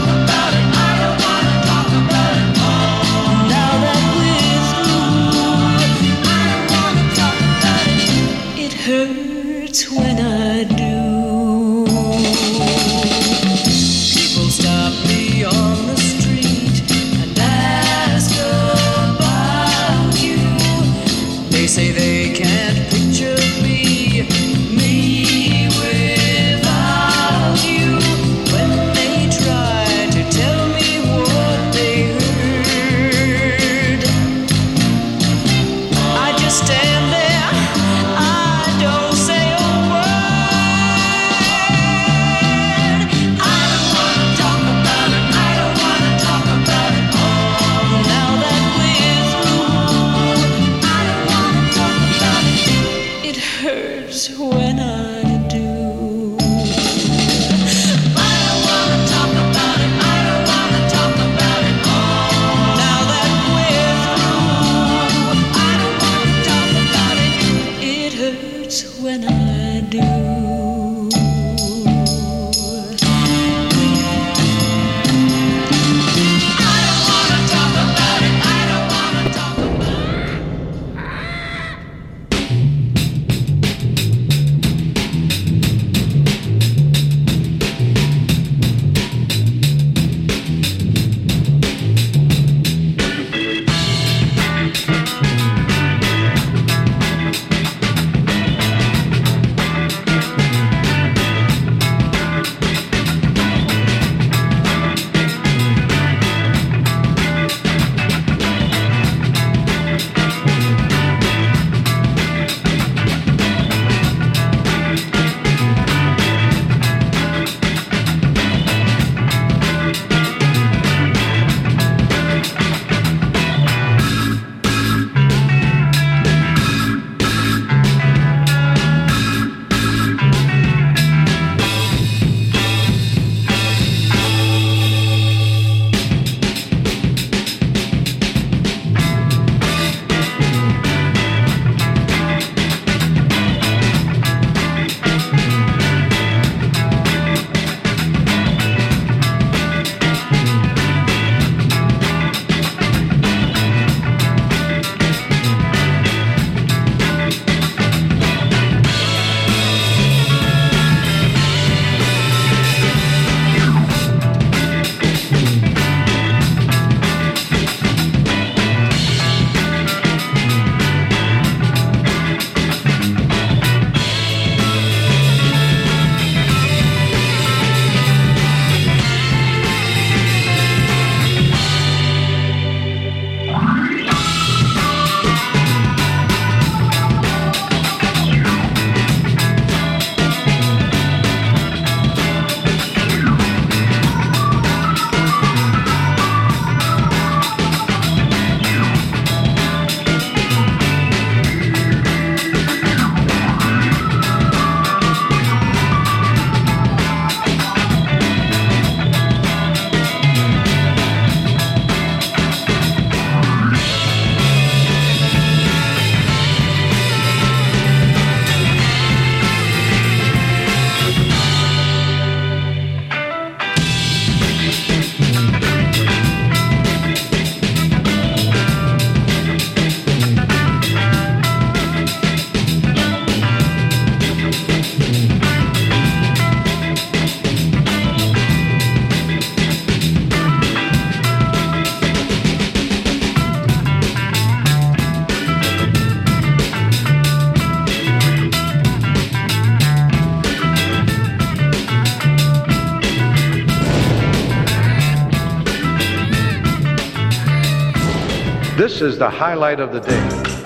This is the highlight of the day.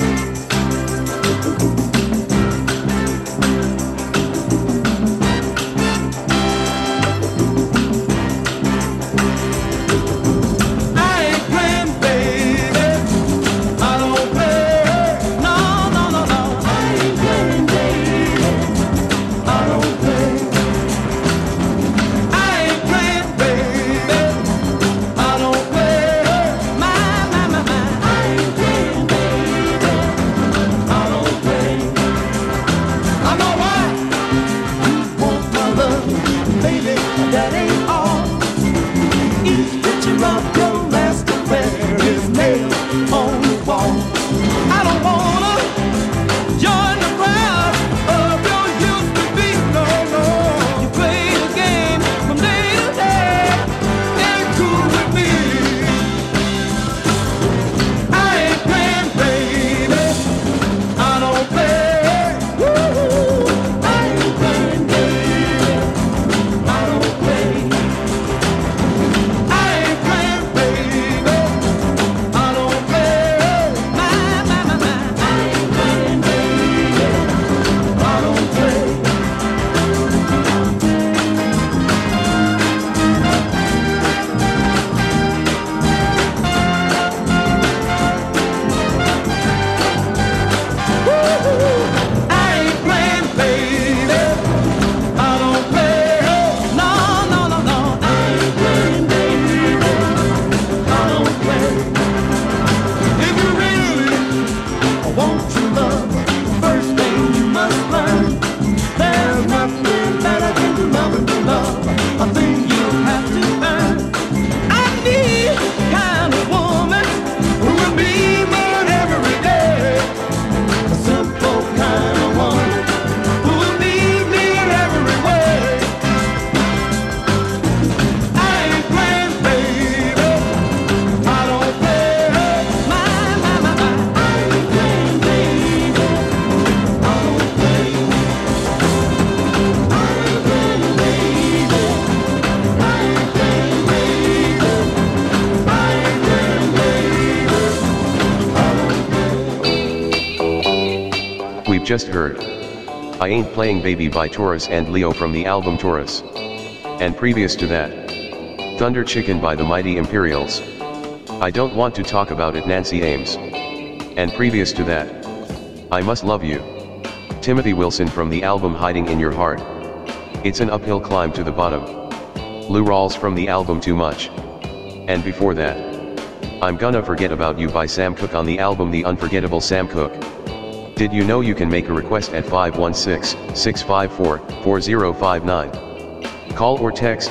Just heard I Ain't Playing Baby by Taurus and Leo from the album Taurus. And previous to that, Thunder Chicken by the Mighty Imperials. I Don't Want to Talk About It, Nancy Ames. And previous to that, I Must Love You, Timothy Wilson from the album Hiding in Your Heart. It's an uphill climb to the bottom, Lou Rawls from the album Too Much. And before that, I'm Gonna Forget About You by Sam Cooke on the album The Unforgettable Sam Cooke. Did you know you can make a request at 516-654-4059? Call or text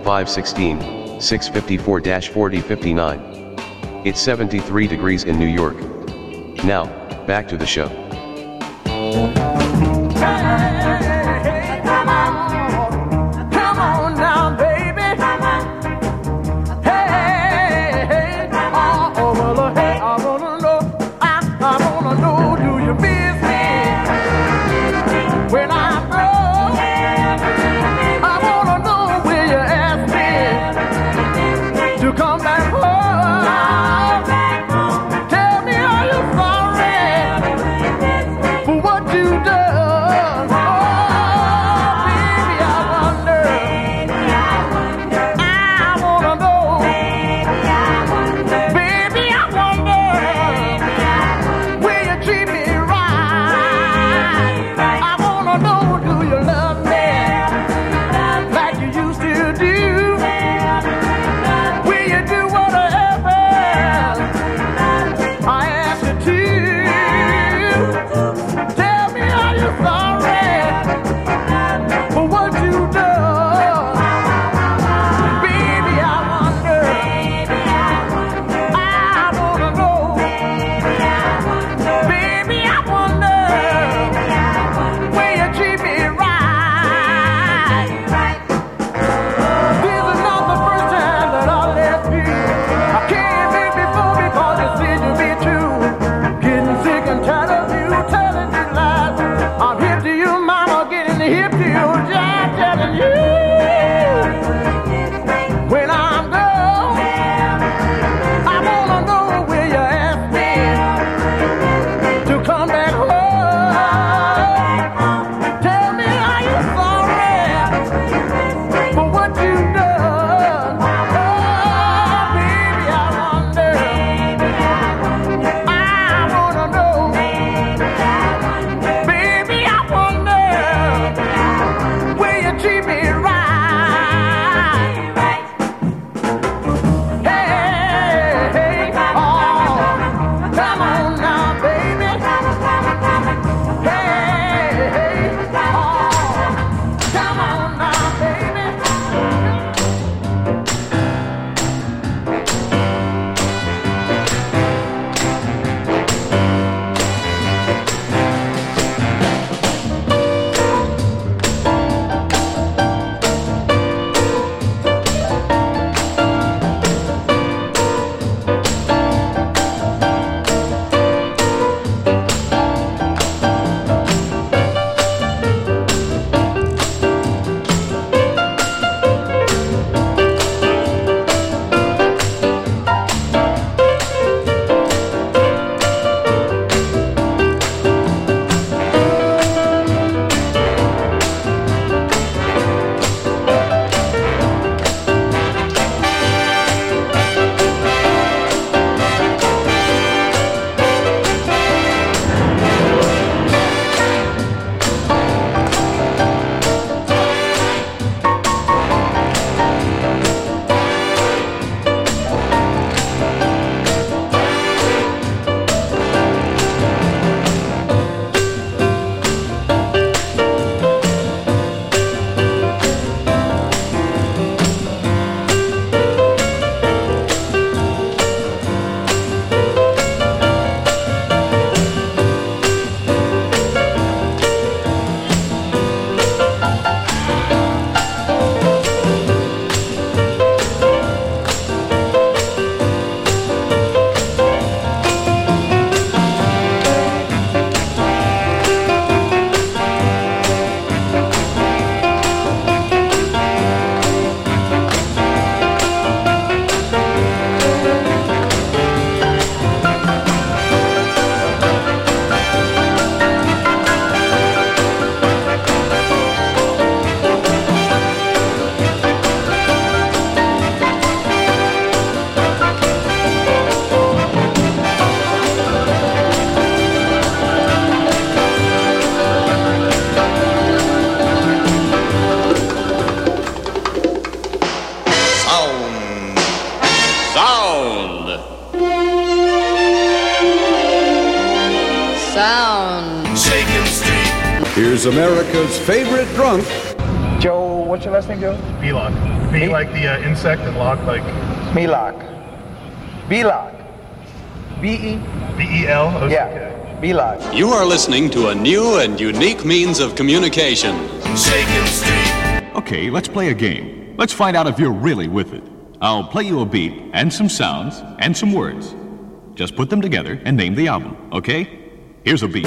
516-654-4059. It's 73 degrees in New York. Now, back to the show. Come on now, baby. Hey, well, hey, I wanna know, do you miss me when I'm broke? I wanna know, will you ask me to come back home? Tell me, are you sorry for what you done? Oh, baby, I wonder. I wanna know. Baby, I wonder. Will you treat me sound. Shaking Street. Here's America's favorite drunk. Joe, what's your last name, Joe? Belock. B like the insect and lock like... Belock. Belock. B-E? B-E-L? Yeah, Belock. You are listening to a new and unique means of communication. Shaking Street. Okay, let's play a game. Let's find out if you're really with it. I'll play you a beat and some sounds and some words. Just put them together and name the album, okay? Here's a beat.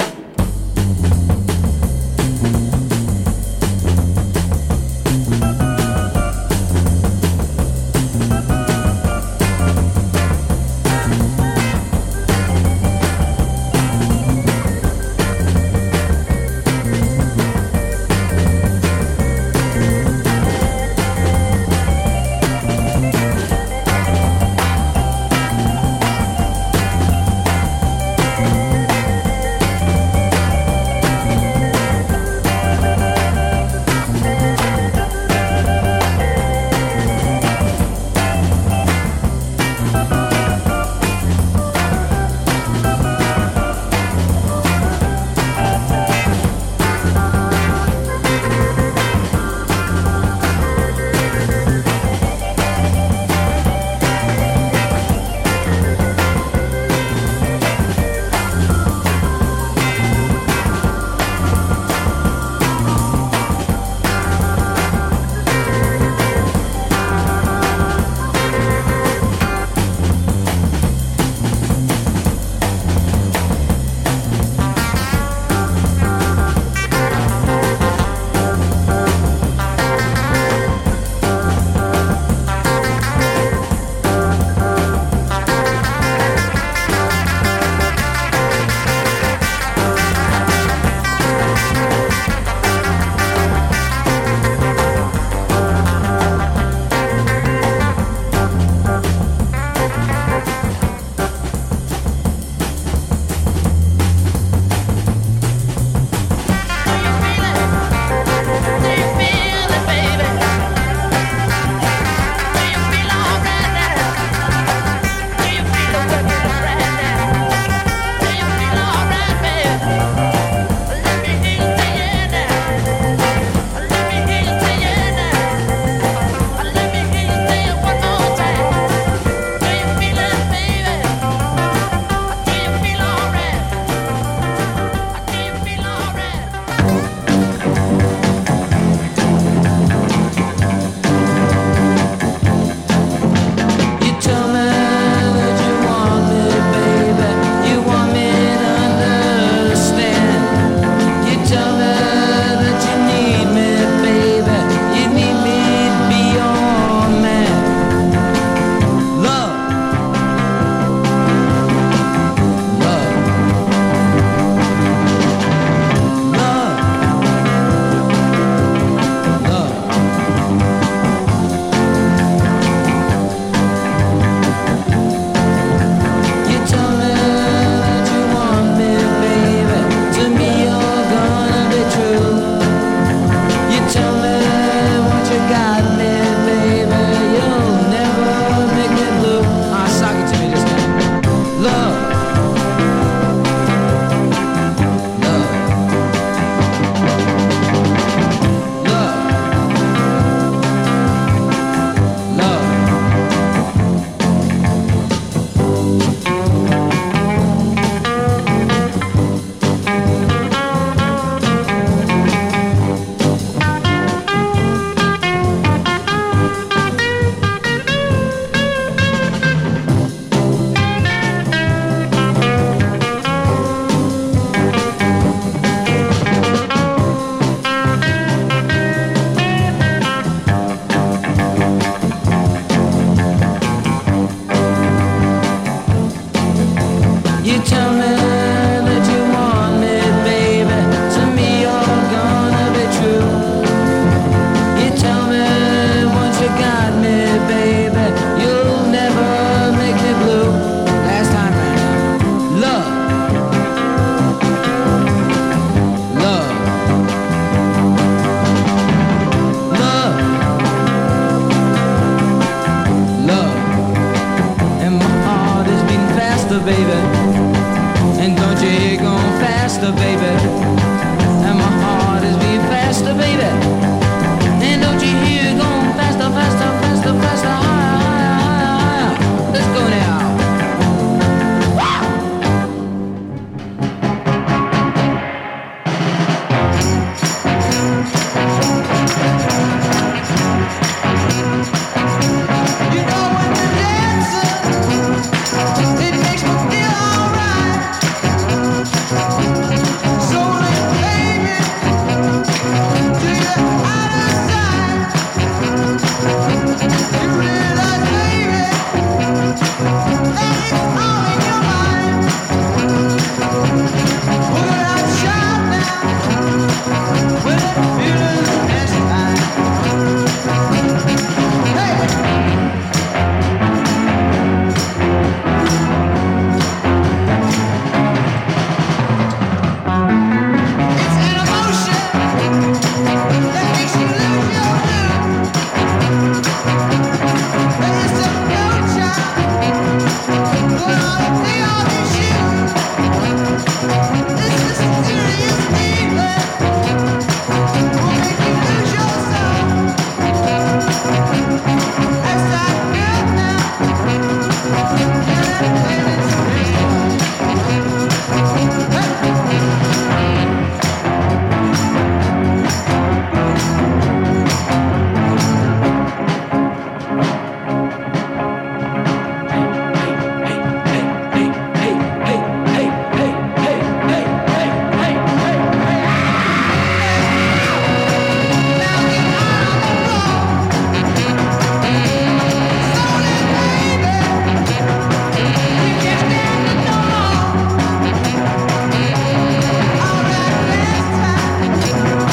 baby.